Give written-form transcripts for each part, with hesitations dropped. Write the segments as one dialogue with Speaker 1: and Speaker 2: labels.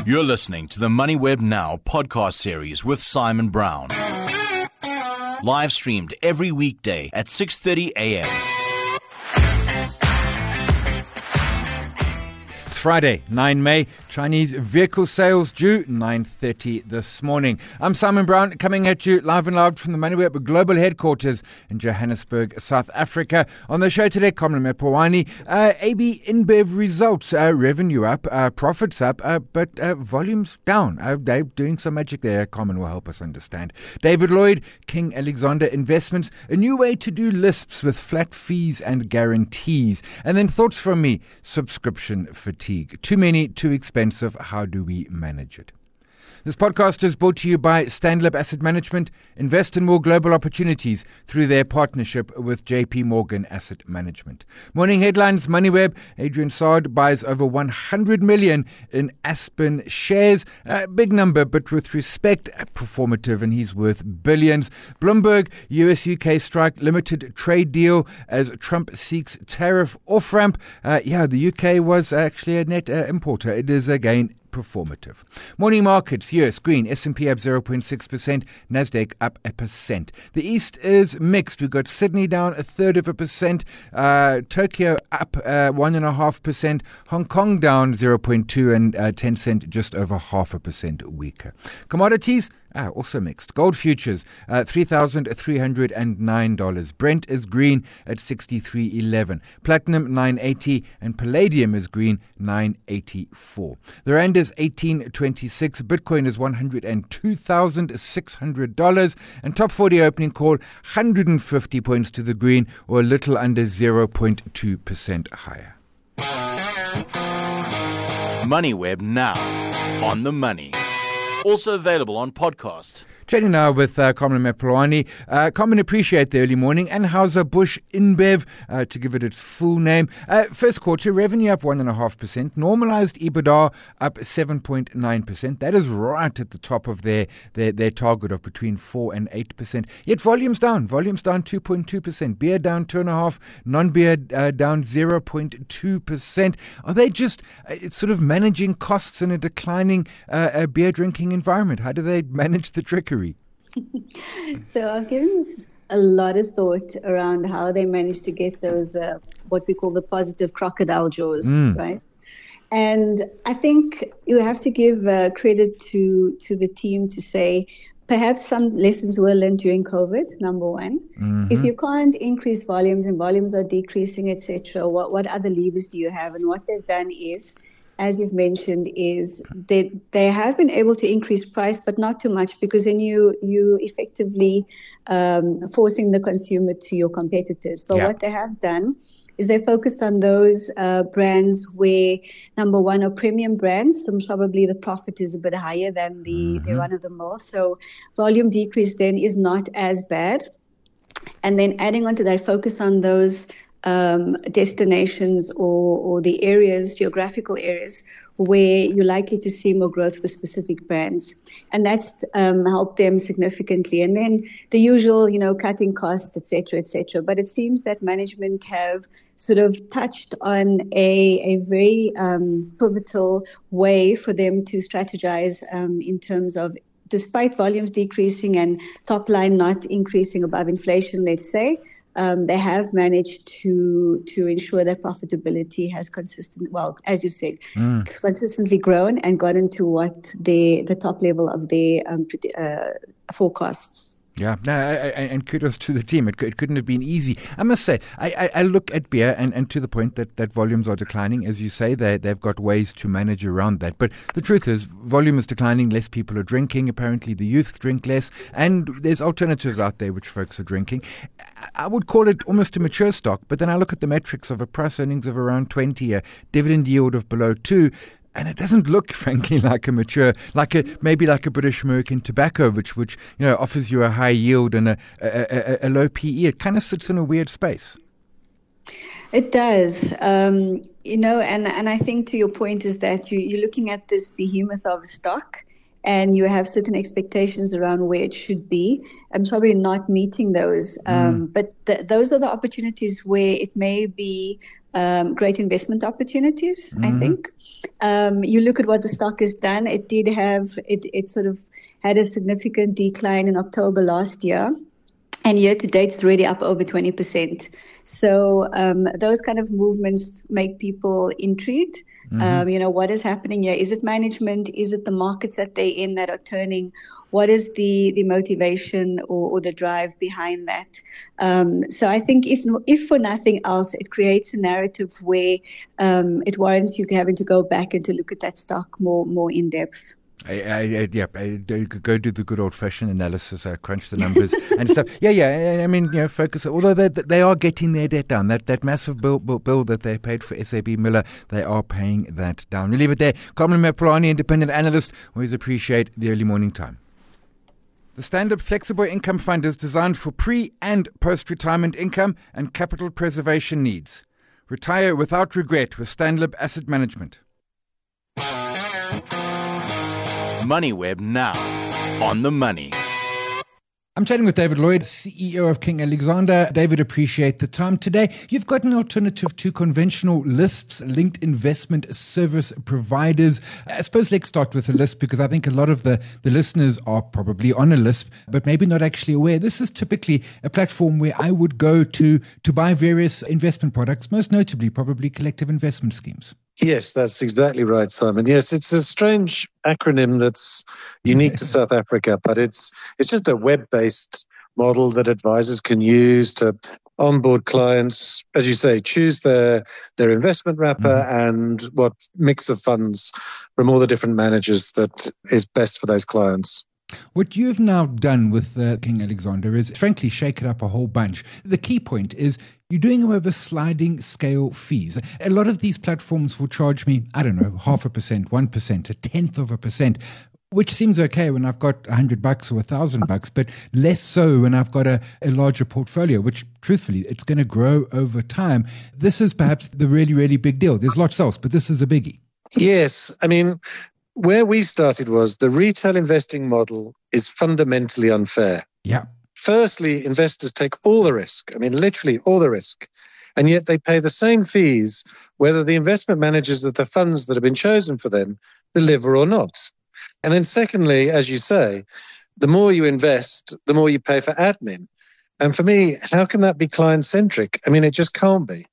Speaker 1: You're listening to the MoneyWeb Now podcast series with Simon Brown. Live streamed every weekday at 6:30 a.m.
Speaker 2: Friday, 9 May, Chinese vehicle sales due 9:30 this morning. I'm Simon Brown, coming at you live and loud from the MoneyWeb Global Headquarters in Johannesburg, South Africa. On the show today, Carmen Mepawani, AB InBev results, revenue up, profits up, but volumes down. They're doing some magic there. Carmen will help us understand. David Lloyd, King Alexander Investments, a new way to do lists with flat fees and guarantees. And then thoughts from me, subscription fatigue. Too many, too expensive. How do we manage it? This podcast is brought to you by Stanlib Asset Management. Invest in more global opportunities through their partnership with JP Morgan Asset Management. Morning headlines, MoneyWeb. Adrian Saad buys over 100 million in Aspen shares. Big number, but with respect, performative, and he's worth billions. Bloomberg, US-UK strike limited trade deal as Trump seeks tariff off-ramp. The UK was actually a net importer. It is again performative. Morning markets, US green, S&P up 0.6%, Nasdaq up 1%. The East is mixed. We've got Sydney down 1/3%, Tokyo up 1.5%, Hong Kong down 0.2%, and Tencent just over 0.5% weaker. Commodities also mixed. Gold futures, $3,309. Brent is green at 63.11. Platinum, 980. And palladium is green, 984. The rand is 18.26. Bitcoin is $102,600. And top 40 opening call, 150 points to the green, or a little under 0.2% higher.
Speaker 1: MoneyWeb Now, on the money. Also available on podcast.
Speaker 2: Chatting now with Carmen Mepawani. Carmen, appreciate the early morning. Anheuser-Busch InBev, to give it its full name. First quarter, revenue up 1.5%. Normalized EBITDA up 7.9%. That is right at the top of their target of between 4 and 8%. Yet volumes down 2.2%. Beer down 2.5%. Non-beer down 0.2%. Are they just sort of managing costs in a declining beer drinking environment? How do they manage the trickery?
Speaker 3: So I've given a lot of thought around how they managed to get those, what we call the positive crocodile jaws, right? And I think you have to give credit to the team to say, perhaps some lessons were learned during COVID, number one. Mm-hmm. If you can't increase volumes and volumes are decreasing, etc., what other levers do you have? And what they've done is, as you've mentioned, is that they have been able to increase price, but not too much, because then you effectively forcing the consumer to your competitors. But what they have done is they focused on those brands where, number one, are premium brands, so probably the profit is a bit higher than the run-of-the-mill. So volume decrease then is not as bad. And then adding on to that, focus on those destinations or the areas, geographical areas, where you're likely to see more growth with specific brands. And that's helped them significantly. And then the usual, cutting costs, et cetera. But it seems that management have sort of touched on a very pivotal way for them to strategize in terms of, despite volumes decreasing and top line not increasing above inflation, let's say, they have managed to ensure that profitability has as you said, consistently grown and gotten to what the top level of their forecasts.
Speaker 2: Yeah, and kudos to the team. It couldn't have been easy. I must say, I look at beer and to the point that volumes are declining. As you say, they've got ways to manage around that. But the truth is, volume is declining, less people are drinking. Apparently the youth drink less, and there's alternatives out there which folks are drinking. I would call it almost a mature stock, but then I look at the metrics of a price earnings of around 20, a dividend yield of below 2, and it doesn't look, frankly, like a mature, maybe like a British American tobacco, which offers you a high yield and a low PE. It kind of sits in a weird space.
Speaker 3: It does, and I think to your point is that you're looking at this behemoth of a stock, and you have certain expectations around where it should be. I'm probably not meeting those, but those are the opportunities where it may be great investment opportunities, I think. You look at what the stock has done. It did have, it sort of had a significant decline in October last year. And year to date, it's already up over 20%. So those kind of movements make people intrigued. What is happening here? Is it management? Is it the markets that they're in that are turning? What is the motivation or the drive behind that? So I think if for nothing else, it creates a narrative where it warrants you having to go back and to look at that stock more in depth.
Speaker 2: I go do the good old-fashioned analysis, crunch the numbers and stuff. I mean, focus. Although they are getting their debt down, that massive bill that they paid for SAB Miller, they are paying that down. We leave it there. Carmen Mapulani, independent analyst. Always appreciate the early morning time. The Stand-Up Flexible Income Fund is designed for pre- and post-retirement income and capital preservation needs. Retire without regret with Stand-Up Asset Management.
Speaker 1: MoneyWeb now on the money.
Speaker 2: I'm chatting with David Lloyd, CEO of King Alexander. David, appreciate the time today. You've got an alternative to conventional LISPs, linked investment service providers. I suppose let's start with a LISP because I think a lot of the listeners are probably on a LISP, but maybe not actually aware. This is typically a platform where I would go to buy various investment products, most notably probably collective investment schemes.
Speaker 4: Yes, that's exactly right, Simon. Yes, it's a strange acronym that's unique to South Africa, but it's just a web-based model that advisors can use to onboard clients, as you say, choose their investment wrapper and what mix of funds from all the different managers that is best for those clients.
Speaker 2: What you've now done with King Alexander is, frankly, shake it up a whole bunch. The key point is you're doing away with sliding scale fees. A lot of these platforms will charge me, 0.5%, 1%, 0.1%, which seems okay when I've got $100 or $1,000, but less so when I've got a larger portfolio, which truthfully, it's going to grow over time. This is perhaps the really, really big deal. There's lots else, but this is a biggie.
Speaker 4: Yes. I mean, where we started was the retail investing model is fundamentally unfair.
Speaker 2: Yeah.
Speaker 4: Firstly, investors take all the risk. I mean, literally all the risk. And yet they pay the same fees whether the investment managers of the funds that have been chosen for them deliver or not. And then secondly, as you say, the more you invest, the more you pay for admin. And for me, how can that be client-centric? I mean, it just can't be.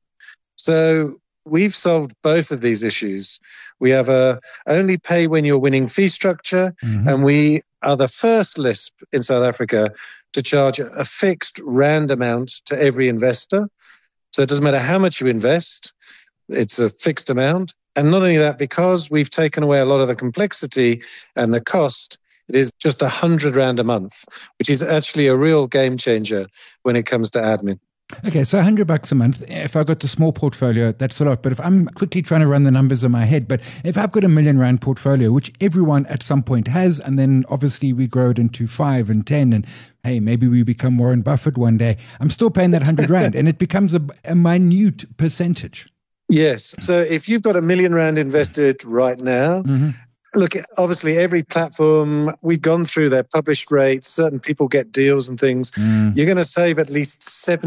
Speaker 4: So we've solved both of these issues. We have a only pay when you're winning fee structure, and we are the first LISP in South Africa to charge a fixed rand amount to every investor. So it doesn't matter how much you invest, it's a fixed amount. And not only that, because we've taken away a lot of the complexity and the cost, it is just 100 rand a month, which is actually a real game changer when it comes to admin.
Speaker 2: Okay, so $100 a month. If I've got a small portfolio, that's a lot. But if I'm quickly trying to run the numbers in my head, but if I've got a R1 million portfolio, which everyone at some point has, and then obviously we grow it into 5 and 10, and hey, maybe we become Warren Buffett one day, I'm still paying that 100 rand, and it becomes a minute percentage.
Speaker 4: Yes. So if you've got R1 million invested right now, look, obviously every platform, we've gone through their published rates, certain people get deals and things. You're going to save at least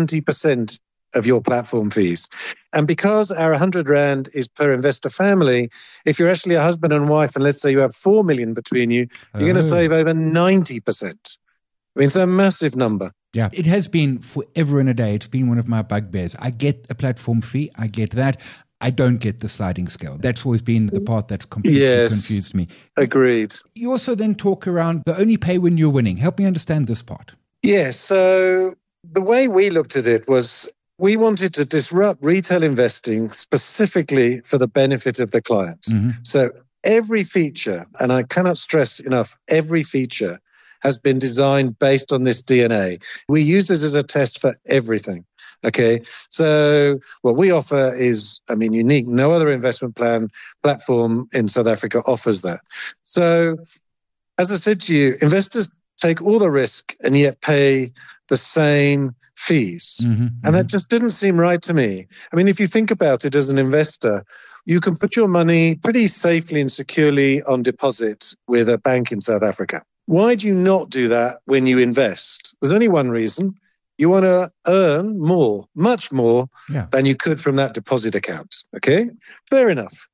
Speaker 4: 70% of your platform fees. And because our 100 rand is per investor family, if you're actually a husband and wife, and let's say you have 4 million between you, you're going to save over 90%. I mean, it's a massive number.
Speaker 2: Yeah, it has been forever and a day. It's been one of my bugbears. I get a platform fee. I get that. I don't get the sliding scale. That's always been the part that's completely confused me.
Speaker 4: Agreed.
Speaker 2: You also then talk around the only pay when you're winning. Help me understand this part.
Speaker 4: Yes. So the way we looked at it was we wanted to disrupt retail investing specifically for the benefit of the client. So every feature, and I cannot stress enough, every feature has been designed based on this DNA. We use this as a test for everything. Okay, so what we offer is, unique. No other investment platform in South Africa offers that. So, as I said to you, investors take all the risk and yet pay the same fees. And that just didn't seem right to me. I mean, if you think about it as an investor, you can put your money pretty safely and securely on deposit with a bank in South Africa. Why do you not do that when you invest? There's only one reason. You want to earn more, much more than you could from that deposit account. Okay? Fair enough.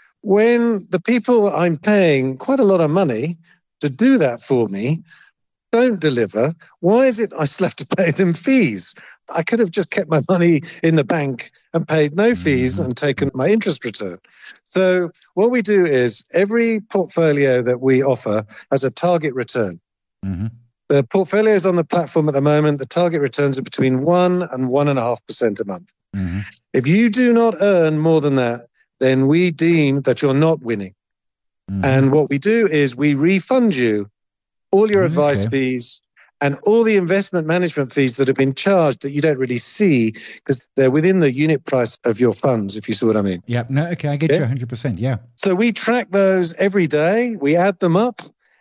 Speaker 4: When the people I'm paying quite a lot of money to do that for me don't deliver, why is it I still have to pay them fees? I could have just kept my money in the bank and paid no fees and taken my interest return. So what we do is every portfolio that we offer has a target return. Mm-hmm. The portfolios on the platform at the moment, the target returns are between 1 and 1.5% a month. Mm-hmm. If you do not earn more than that, then we deem that you're not winning. Mm-hmm. And what we do is we refund you all your advice fees and all the investment management fees that have been charged that you don't really see because they're within the unit price of your funds, if you see what I mean.
Speaker 2: Yeah, no, okay, I get you 100%, yeah.
Speaker 4: So we track those every day, we add them up,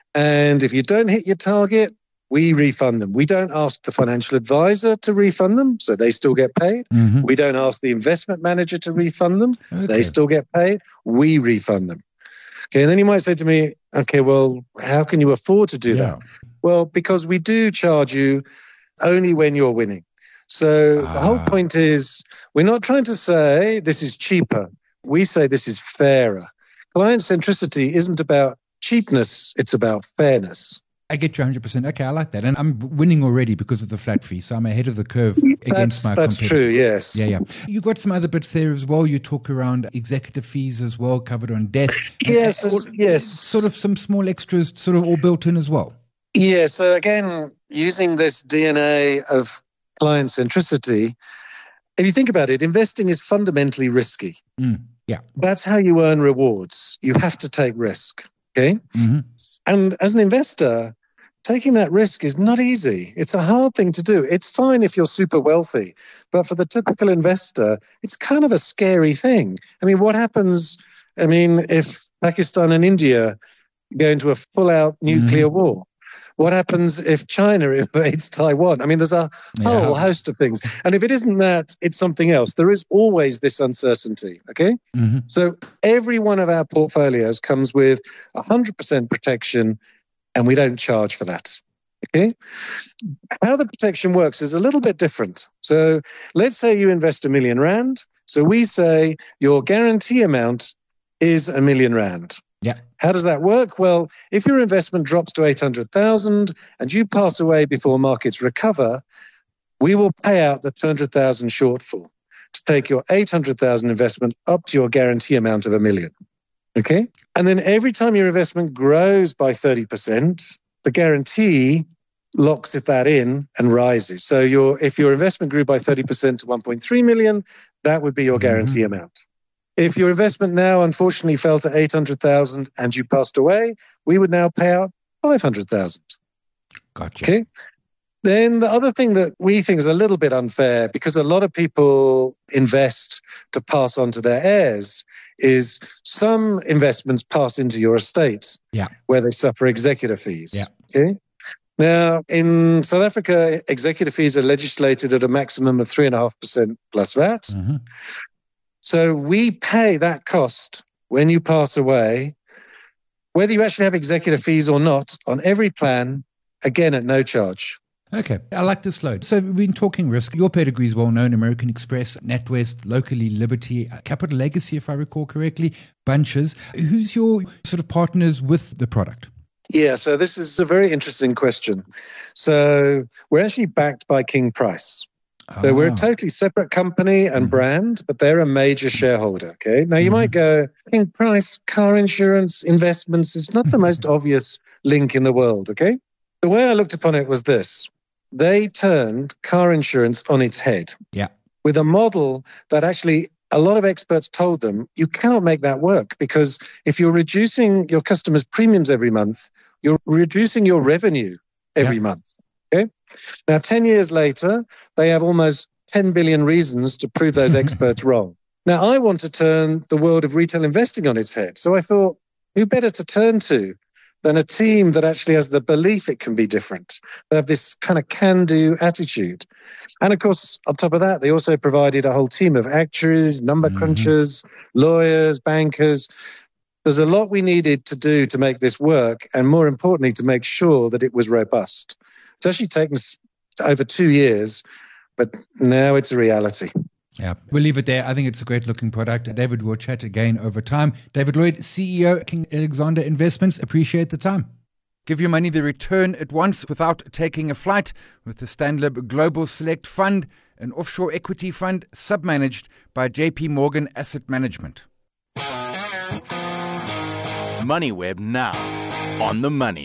Speaker 4: and if you don't hit your target, we refund them. We don't ask the financial advisor to refund them, so they still get paid. Mm-hmm. We don't ask the investment manager to refund them. They still get paid. We refund them. Okay, and then you might say to me, okay, well, how can you afford to do that? Well, because we do charge you only when you're winning. So the whole point is we're not trying to say this is cheaper. We say this is fairer. Client centricity isn't about cheapness, it's about fairness.
Speaker 2: I get you 100%. Okay, I like that. And I'm winning already because of the flat fee. So I'm ahead of the curve against my competitors.
Speaker 4: That's true, yes.
Speaker 2: Yeah. You got some other bits there as well. You talk around executive fees as well, covered on death.
Speaker 4: Yes.
Speaker 2: Sort of some small extras sort of all built in as well.
Speaker 4: Yeah, so again, using this DNA of client centricity, if you think about it, investing is fundamentally risky.
Speaker 2: Yeah.
Speaker 4: That's how you earn rewards. You have to take risk, okay? Mm-hmm. And as an investor, taking that risk is not easy. It's a hard thing to do. It's fine if you're super wealthy, but for the typical investor, it's kind of a scary thing. I mean, what happens, if Pakistan and India go into a full-out nuclear war? What happens if China invades Taiwan? I mean, there's a whole host of things. And if it isn't that, it's something else. There is always this uncertainty, okay? Mm-hmm. So every one of our portfolios comes with 100% protection, and we don't charge for that, okay? How the protection works is a little bit different. So let's say you invest R1 million. So we say your guarantee amount is R1 million.
Speaker 2: Yeah.
Speaker 4: How does that work? Well, if your investment drops to 800,000 and you pass away before markets recover, we will pay out the 200,000 shortfall to take your 800,000 investment up to your guarantee amount of R1 million. Okay? And then every time your investment grows by 30%, the guarantee locks that in and rises. So if your investment grew by 30% to 1.3 million, that would be your guarantee amount. If your investment now unfortunately fell to 800,000 and you passed away, we would now pay out 500,000.
Speaker 2: Gotcha.
Speaker 4: Okay. Then the other thing that we think is a little bit unfair, because a lot of people invest to pass on to their heirs, is some investments pass into your estate where they suffer executor fees.
Speaker 2: Yeah.
Speaker 4: Okay. Now, in South Africa, executor fees are legislated at a maximum of 3.5% plus VAT. Mm-hmm. So we pay that cost when you pass away, whether you actually have executive fees or not, on every plan, again at no charge.
Speaker 2: Okay, I like this load. So we've been talking risk. Your pedigree is well known: American Express, NatWest, locally Liberty, Capital Legacy, if I recall correctly, Bunches. Who's your sort of partners with the product?
Speaker 4: Yeah, so this is a very interesting question. So we're actually backed by King Price. So we're a totally separate company and brand, but they're a major shareholder, okay? Now, you might go, King Price, car insurance, investments, it's not the most obvious link in the world, okay? The way I looked upon it was this. They turned car insurance on its head with a model that actually a lot of experts told them, you cannot make that work because if you're reducing your customers' premiums every month, you're reducing your revenue every month, okay? Now, 10 years later, they have almost 10 billion reasons to prove those experts wrong. Now, I want to turn the world of retail investing on its head. So I thought, who better to turn to than a team that actually has the belief it can be different? They have this kind of can-do attitude. And of course, on top of that, they also provided a whole team of actuaries, number crunchers, lawyers, bankers. There's a lot we needed to do to make this work, and more importantly, to make sure that it was robust. It's actually taken over 2 years, but now it's a reality.
Speaker 2: Yeah, we'll leave it there. I think it's a great looking product. David, we'll chat again over time. David Lloyd, CEO, King Alexander Investments. Appreciate the time. Give your money the return at once without taking a flight with the Stanlib Global Select Fund, an offshore equity fund submanaged by JP Morgan Asset Management.
Speaker 1: MoneyWeb now on the money.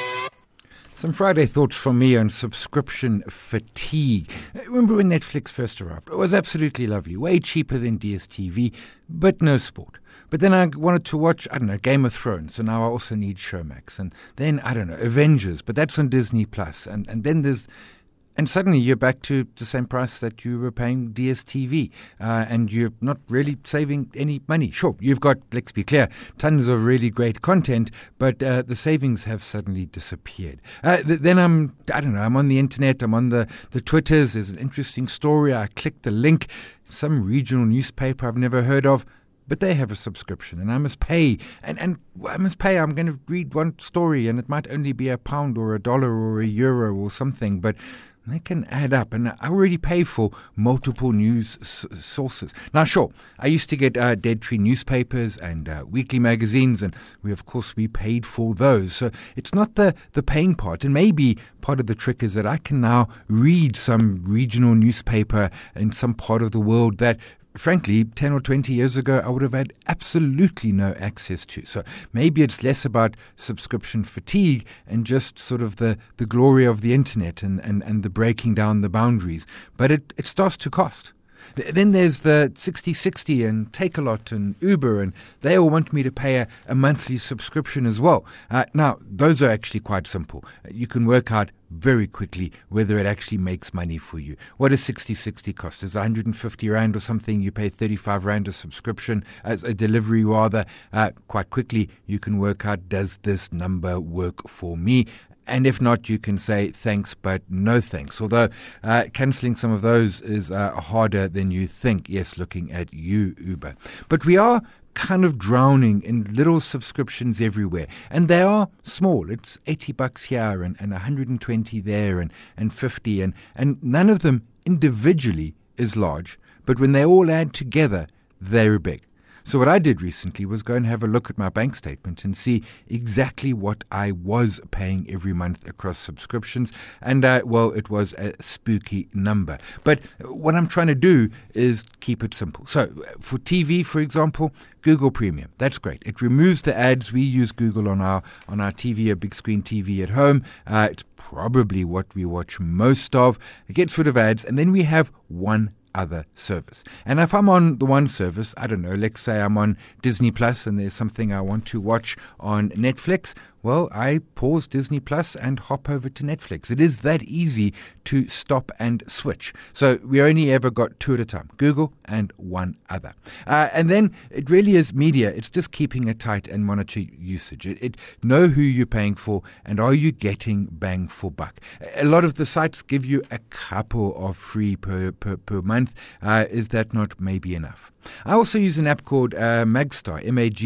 Speaker 2: Some Friday thoughts from me on subscription fatigue. Remember when Netflix first arrived? It was absolutely lovely, way cheaper than DSTV, but no sport. But then I wanted to watch, Game of Thrones, so now I also need Showmax. And then, Avengers, but that's on Disney+. And then there's... And suddenly you're back to the same price that you were paying DSTV, and you're not really saving any money. Sure, you've got, let's be clear, tons of really great content, but the savings have suddenly disappeared. Then I'm on the internet, I'm on the Twitters, there's an interesting story, I click the link, some regional newspaper I've never heard of, but they have a subscription and I must pay. And I must pay. I'm going to read one story and it might only be £1 or $1 or €1 or something, but they can add up. And I already pay for multiple news sources. Now, sure, I used to get Dead Tree newspapers and weekly magazines, and we paid for those. So it's not the paying part. And maybe part of the trick is that I can now read some regional newspaper in some part of the world that, frankly, 10 or 20 years ago, I would have had absolutely no access to. So maybe it's less about subscription fatigue and just sort of the glory of the internet and the breaking down the boundaries. But it starts to cost. Then there's the 60/60 and Takealot and Uber, and they all want me to pay a monthly subscription as well. Now, those are actually quite simple. You can work out very quickly whether it actually makes money for you. What does 60/60 cost? Is 150 Rand or something? You pay 35 Rand a subscription, as a delivery rather. Quite quickly, you can work out, does this number work for me? And if not, you can say thanks, but no thanks. Although cancelling some of those is harder than you think. Yes, looking at you, Uber. But we are kind of drowning in little subscriptions everywhere. And they are small. It's $80 here and 120 there and 50. And none of them individually is large. But when they all add together, they're big. So what I did recently was go and have a look at my bank statement and see exactly what I was paying every month across subscriptions. And, it was a spooky number. But what I'm trying to do is keep it simple. So for TV, for example, Google Premium. That's great. It removes the ads. We use Google on our TV, a big screen TV at home. It's probably what we watch most of. It gets rid of ads. And then we have one other service. And if I'm on the one service, let's say I'm on Disney Plus and there's something I want to watch on Netflix, well, I pause Disney Plus and hop over to Netflix. It is that easy to stop and switch. So we only ever got two at a time, Google and one other. And then it really is media. It's just keeping it tight and monitor usage. It know who you're paying for and are you getting bang for buck. A lot of the sites give you a couple of free per month. Is that not maybe enough? I also use an app called Magzter,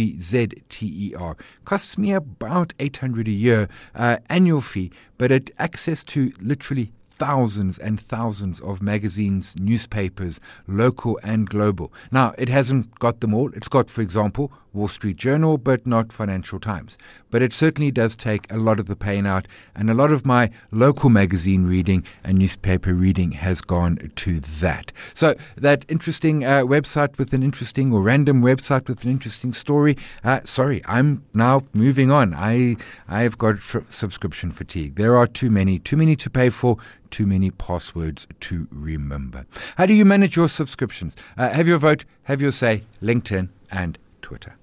Speaker 2: Magzter. Costs me about 800 a year annual fee, but it access to literally thousands and thousands of magazines, newspapers, local and global. Now, it hasn't got them all. It's got, for example, Wall Street Journal, but not Financial Times. But it certainly does take a lot of the pain out, and a lot of my local magazine reading and newspaper reading has gone to that. So that interesting website with an interesting or random website with an interesting story, I'm now moving on. I've got subscription fatigue. There are too many to pay for, too many passwords to remember. How do you manage your subscriptions? Have your vote, have your say, LinkedIn and Twitter.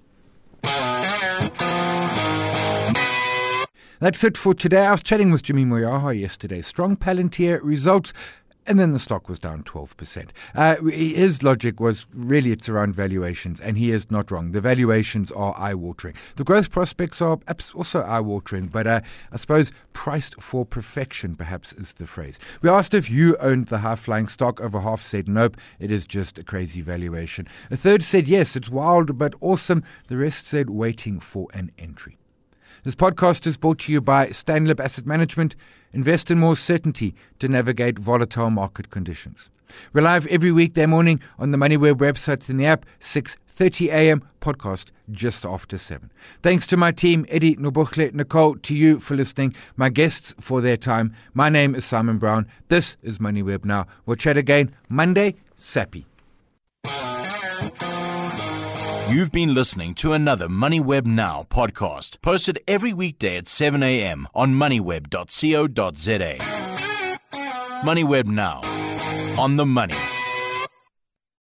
Speaker 2: That's it for today. I was chatting with Jimmy Moyaha yesterday. Strong Palantir results. And then the stock was down 12%. His logic was really it's around valuations, and he is not wrong. The valuations are eye-watering. The growth prospects are also eye-watering, but I suppose priced for perfection perhaps is the phrase. We asked if you owned the high-flying stock. Over half said nope, it is just a crazy valuation. A third said yes, it's wild but awesome. The rest said waiting for an entry. This podcast is brought to you by Stanlib Asset Management. Invest in more certainty to navigate volatile market conditions. We're live every weekday morning on the MoneyWeb website and the app, 6:30 a.m. podcast just after 7. Thanks to my team, Eddie, Nobuchle, Nicole, to you for listening, my guests for their time. My name is Simon Brown. This is MoneyWeb Now. We'll chat again Monday, Sappy.
Speaker 1: You've been listening to another MoneyWeb Now podcast, posted every weekday at 7 a.m. on moneyweb.co.za. MoneyWeb Now, on the money.